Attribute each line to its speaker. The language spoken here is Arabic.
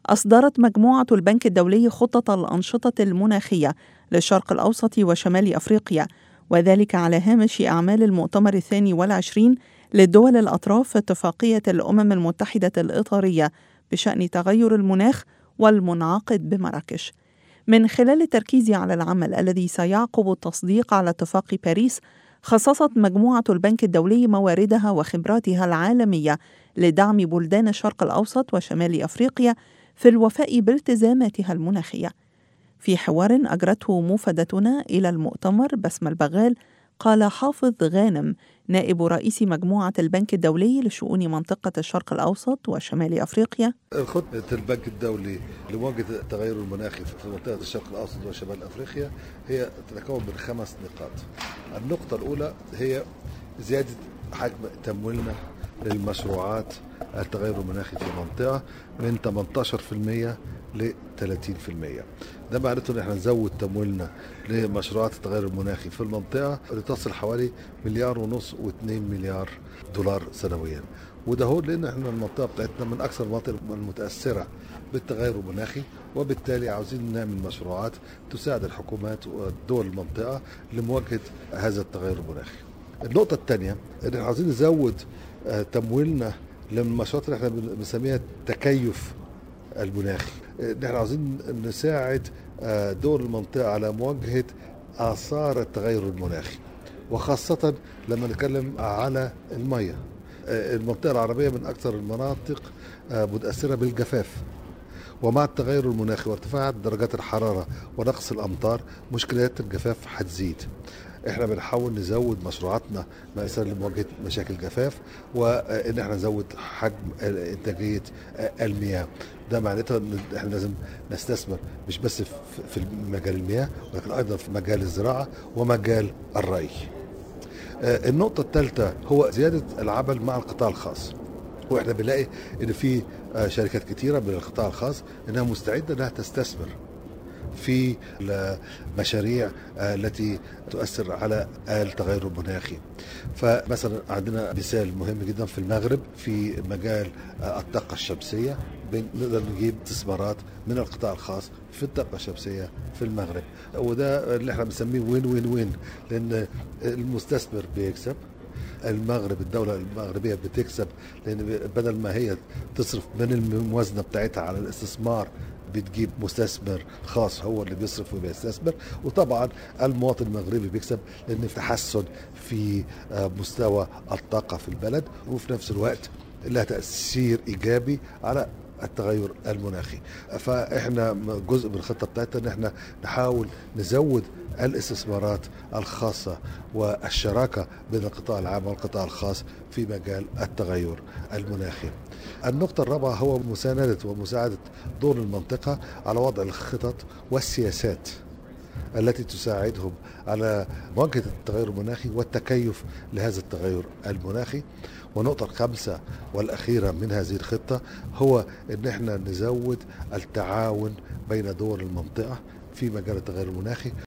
Speaker 1: أصدرت مجموعة البنك الدولي خطة الأنشطة المناخية للشرق الأوسط وشمال أفريقيا، وذلك على هامش أعمال المؤتمر 22 للدول الأطراف في اتفاقية الأمم المتحدة الإطارية بشأن تغير المناخ والمنعقد بمراكش. من خلال التركيز على العمل الذي سيعقب التصديق على اتفاق باريس، خصصت مجموعة البنك الدولي مواردها وخبراتها العالمية لدعم بلدان الشرق الأوسط وشمال أفريقيا في الوفاء بالتزاماتها المناخية. في حوار أجرته موفدتنا إلى المؤتمر بسمة البغال، قال حافظ غانم نائب رئيس مجموعة البنك الدولي لشؤون منطقة الشرق الأوسط وشمال أفريقيا:
Speaker 2: خطة البنك الدولي لمواجهة التغير المناخي في منطقة الشرق الأوسط وشمال أفريقيا هي تتكون من 5 نقاط. النقطة الأولى هي زيادة حجم تمويلنا للمشروعات التغير المناخي في المنطقة من 18% ل 30%. ده معناته ان احنا نزود تمويلنا لمشروعات التغير المناخي في المنطقة لتصل حوالي 1.5 مليار و2 مليار دولار سنويا. وده هو لان احنا المنطقة بتاعتنا من اكثر المناطق المتأثرة بالتغير المناخي، وبالتالي عاوزين نعمل مشروعات تساعد الحكومات ودول المنطقة لمواجهة هذا التغير المناخي. النقطة الثانية ان احنا عاوزين نزود تمويلنا للمشروعات اللي احنا بنسميها التكيف المناخي. احنا عاوزين نساعد دول المنطقة على مواجهة آثار التغير المناخي، وخاصة لما نتكلم على المياه. المنطقة العربية من أكثر المناطق متأثرة بالجفاف، ومع التغير المناخي وارتفاع درجات الحرارة ونقص الأمطار مشكلات الجفاف هتزيد. احنا بنحاول نزود مشروعاتنا مثلا لمواجهه مشاكل الجفاف، وان احنا نزود حجم انتاجيه المياه. ده معناته ان احنا لازم نستثمر مش بس في مجال المياه، ولكن ايضا في مجال الزراعه ومجال الري. النقطه الثالثه هو زياده العمل مع القطاع الخاص، واحنا بنلاقي ان في شركات كتيره من القطاع الخاص انها مستعده انها تستثمر في المشاريع التي تؤثر على التغير المناخي. فمثلا عندنا مثال مهم جدا في المغرب في مجال الطاقة الشمسية، بنقدر نجيب استثمارات من القطاع الخاص في الطاقة الشمسية في المغرب، وده اللي احنا بنسميه وين وين وين، لأن المستثمر بيكسب، المغرب الدولة المغربية بتكسب، لأن بدل ما هي تصرف من الموازنة بتاعتها على الاستثمار بتجيب مستثمر خاص هو اللي بيصرف وبيستثمر، وطبعا المواطن المغربي بيكسب لأن في تحسن في مستوى الطاقة في البلد، وفي نفس الوقت لها تأثير إيجابي على التغير المناخي. فإحنا جزء من الخطة بتاعتنا إن إحنا نحاول نزود الاستثمارات الخاصة والشراكة بين القطاع العام والقطاع الخاص في مجال التغير المناخي. النقطة الرابعة هو مساندة ومساعدة دول المنطقة على وضع الخطط والسياسات التي تساعدهم على مواجهة التغير المناخي والتكيف لهذا التغير المناخي. ونقطة الخامسة والأخيرة من هذه الخطة هو أن احنا نزود التعاون بين دول المنطقة في مجال التغير المناخي.